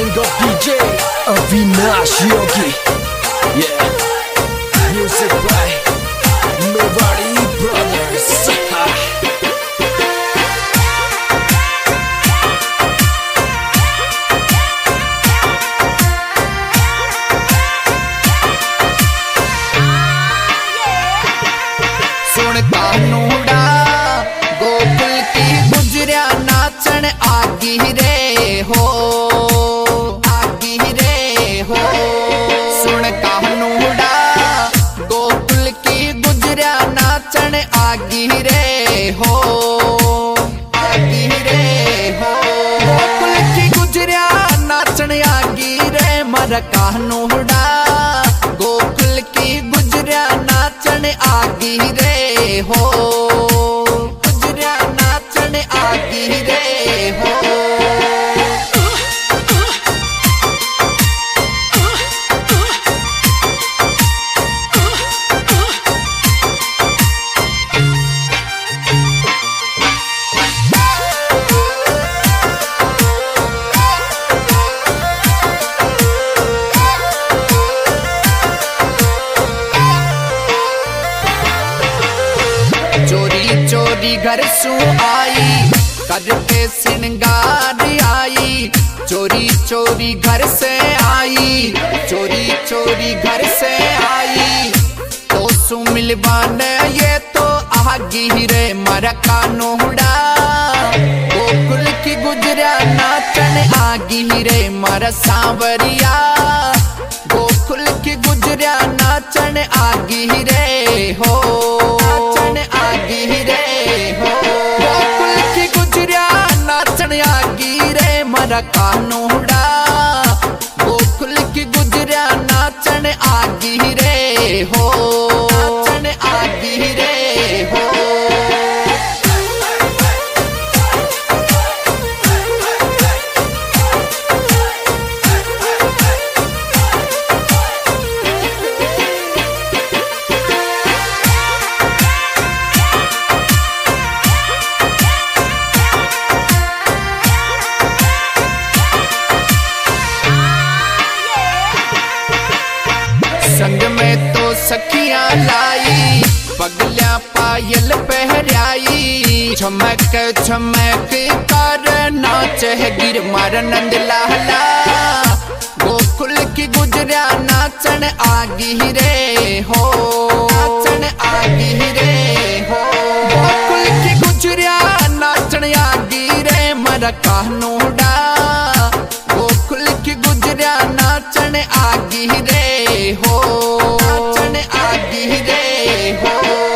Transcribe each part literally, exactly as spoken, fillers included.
King of D J Avinash Yogi. Yeah, music by Nobody Brothers. सुन कानूड़ा गोकुल की गुजरिया नाचन आगी रे हो, आगी रे हो। सुन कानूड़ा गोकुल की गुजरिया नाचन आगी रे हो, आगी रे हो। गोकुल की गुजरिया नाचन आगी रे मर कानूड़ा गोकुल की गुजरिया नाचन आगी रे हो, गुजरिया नाचन आगी रे हो। चोरी चोरी घर सू आई करके सिंगार आई, चोरी चोरी घर से आई, चोरी चोरी घर से आई। तो सु मिलवान ये तो आगी रे मर कानूड़ा गोकुल की गुजरिया नाचन आगी रे मर सांवरिया गोकुल की गुजरिया नाचन आगी रे हो, नाचन आगी रे हो। गोकुल की गुजरिया नाचन आगी रे मर कानूड़ा गोकुल की गुजरिया नाचन आगी रे हो, नाचन आगी रे हो। संग में तो सखियां लाई पगलियां पायल पहराई, चमक चमक कर नाच है गिर मार नंद लाला गोकुल की गुजरिया नाचन आगी रे हो, नाचन आगी रे हो। गोकुल की गुजरिया नाचन आगी रे मर कानूड़ा गोकुल की गुजरिया नाचन आगी रे हो, नाचन आगी रे हो।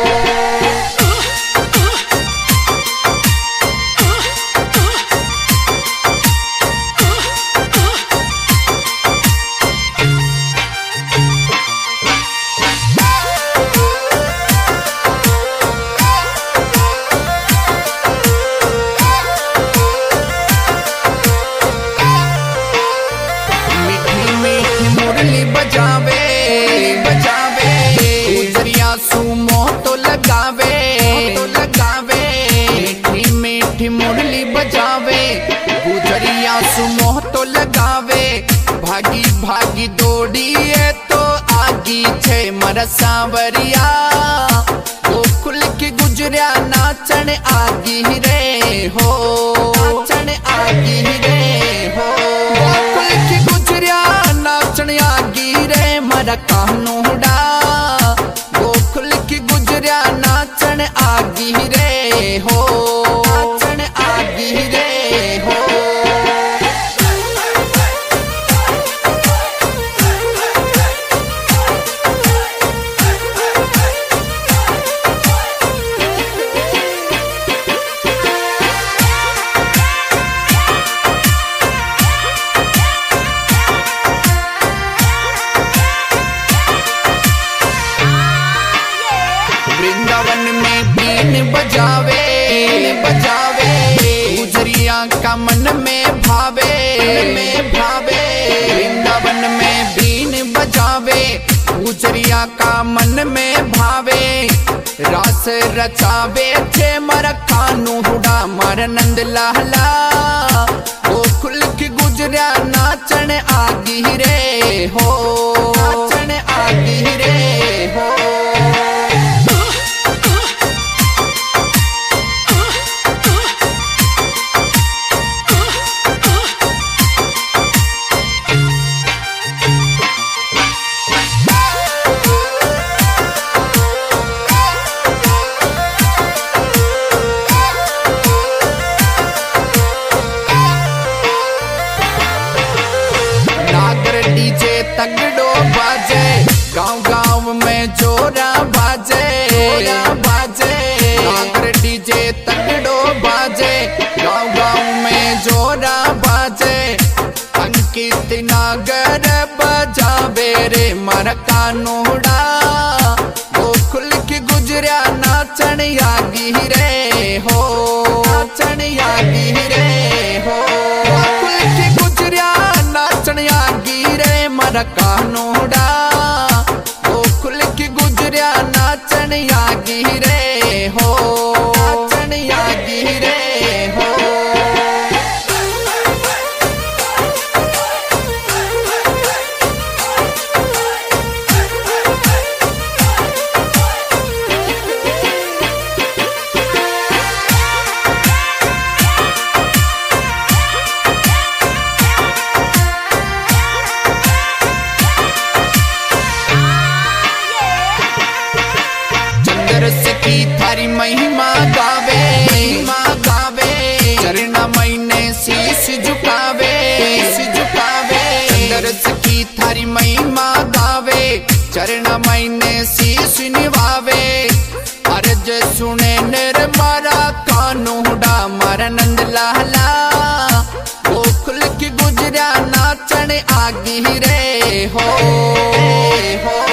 मुरली बजावे बजावे गुजरिया सुमो तो लगावे तो लगावे। मीठी मीठी मुरली बजावे गुजरिया सुमो तो लगावे। भागी भागी दौड़िए तो आगी छे मर सांवरिया गोकुल की गुजरिया नाचन आगी रे हो, नाचन आगी रे हो। गोकुल की गुजरिया नाचन आगी रे मर कानूड़ा गोकुल की गुजरिया नाचन आगी रे हो, नाचन आगी रे हो। वृंदावन में बीन बजावे बजावे गुजरिया का मन में भावे में भावे। वृंदावन में बीन बजावे गुजरिया का मन में भावे। रास रचावे छे मर कानूड़ा मर नंद लाला गोकुल की गुजरिया गुजरा नाचन आगी रे हो, नाचन आगी रे हो। डीजे तगड़ो बाजे, गांव गांव में जोरा बाजे, जोरा बाजे। नागर डीजे तगड़ो बाजे, गांव गांव में जोरा बाजे। अंकित नागर बजावे रे मारा कानूड़ा, गोकुल की गुजरिया नाचन आगी रे हो, नाचन आगी रे हो। गोकुल की गुजरिया नाचन आगी रे मारा कानूड़ा, गोकुल की गुजरिया नाचन आगी रे हो, नाचन आगी रे हो। की थारी महिमा गावे, महिमा गावे। चरण महीने शीश झुकावे, शीश झुकावे। चंद्रस की थारी महिमा गावे, चरण महीने शीश निभावे। अर्ज सुने निर मारा कानूड़ा, मारा नंद लाला। गोकुल की गुजरा नाचन आगी रे हो, हो।